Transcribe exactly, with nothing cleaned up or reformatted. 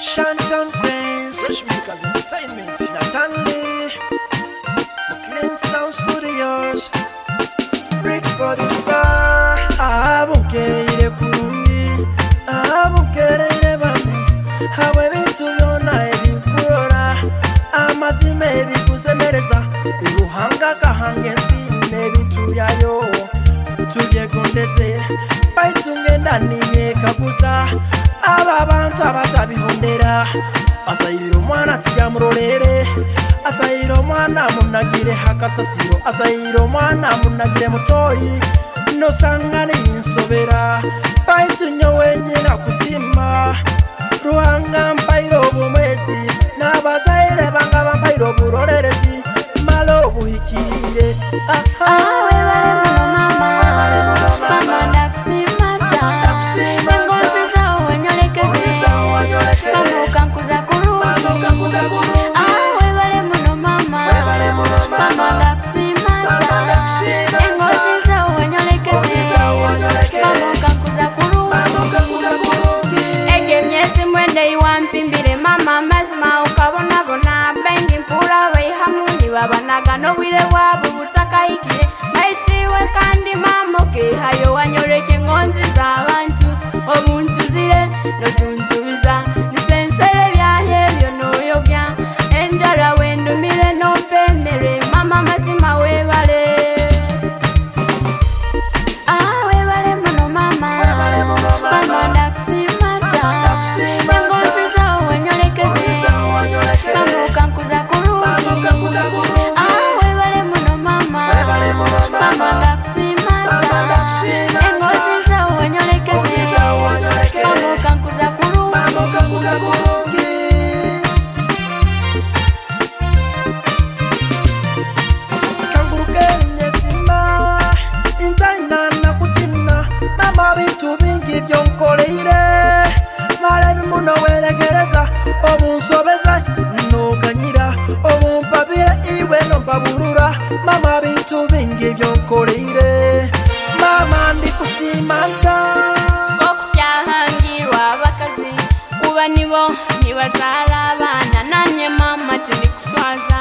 Shanton Prince, Fresh Makers Entertainment, Natanli, Clean Sound Studios, Brick Producer. Abunkeire kurungi, abunkeire bami, hawe bintu byona ebikura, amazima ebikusemereza, iruhanga kahangensi n'ebintu byayo, tubyegondeze, bayitungenda niye kaguza. Aba bantu abatabihondera asayiro mwana tiyamurorere asayiro mwana munagire hakasasiro asayiro mwana munagire mutoyi no sangane insobera baitunyo wenyina kusima ruhanga mpairo bumwezi nabazaire banga bampairo burorerezi malo buhikire aha we bale mama mama ndakusima babanaga no wire wabo butakayikire aitiwe kandi mamoke hayo wanyoreke ngonzi z'abantu obuntu zire no tuntuza nisensere byahe byo noyobya enjara wendumire no pemere mama mazima webale ah webale mono mama mama ndakusimata ngonzi zawe wanyoreke mamoka nkuza kuru obunsobeza noganyira obumpabira iwe nombaburura mama bintu bingi byonkoleire mama ndikusimanta okubyahangirwa abakazi kuba nibo nibazala abana nanye mama tindikuswaza